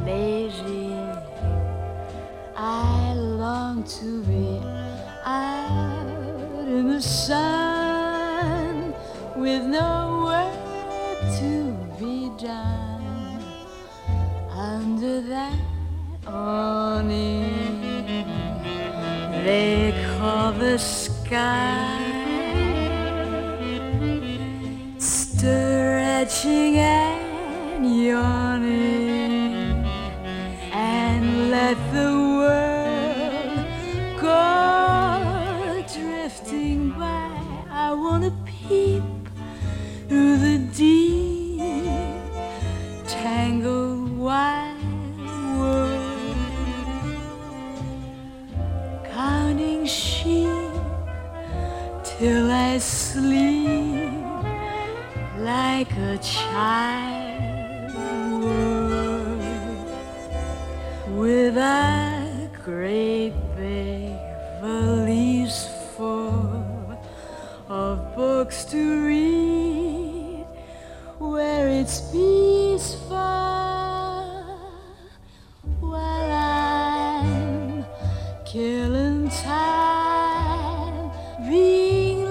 Beijing. I long to be out in the sun with no work to be done under that awning they call the sky, stretching and yawning, and let the world go drifting by. I want to peep through the deep, tangled wide world, counting sheep till I sleep like a child would, with a great big valise full of books to read, where it's peaceful while I'm killing time being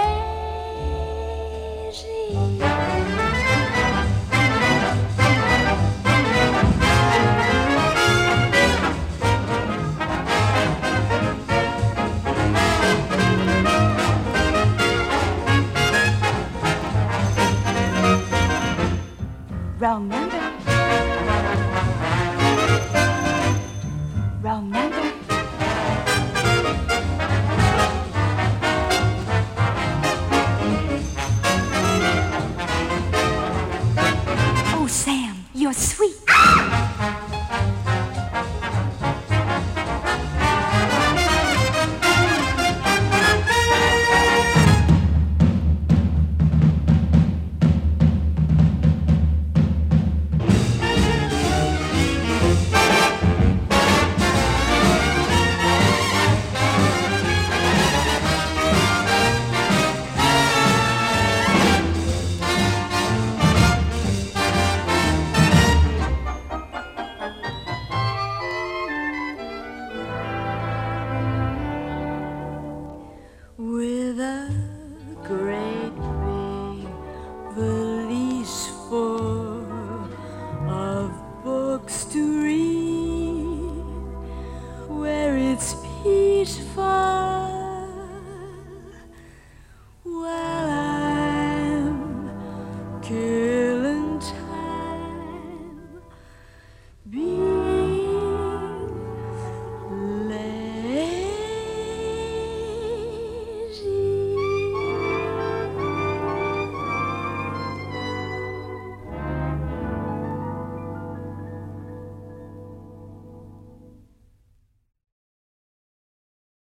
lazy. Wrong number. Wrong number. Oh, Sam, you're sweet. With a great big valise full of books to read, where it's peaceful